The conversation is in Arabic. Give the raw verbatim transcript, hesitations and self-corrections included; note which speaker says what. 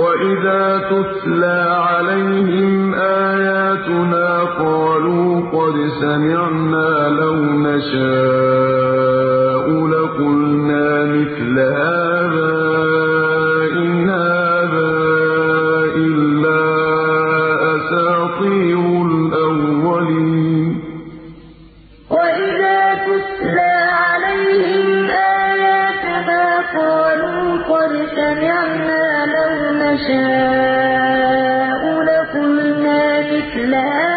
Speaker 1: وَإِذَا تُتْلَىٰ عَلَيْهِمْ آيَاتُنَا قَالُوا قَدْ سَمِعْنَا لَوْ نَشَاءُ لَقُلْنَا مِثْلَ هَٰذَا إِنْ هَٰذَا إِلَّا أَسَاطِيرُ الْأَوَّلِينَ وَإِذَا تُتْلَىٰ عَلَيْهِمْ آيَاتُنَا قَالُوا قَدْ سَمِعْنَا لَوْ نَشَاءُ لَقُلْنَا مِثْلَ هَٰذَا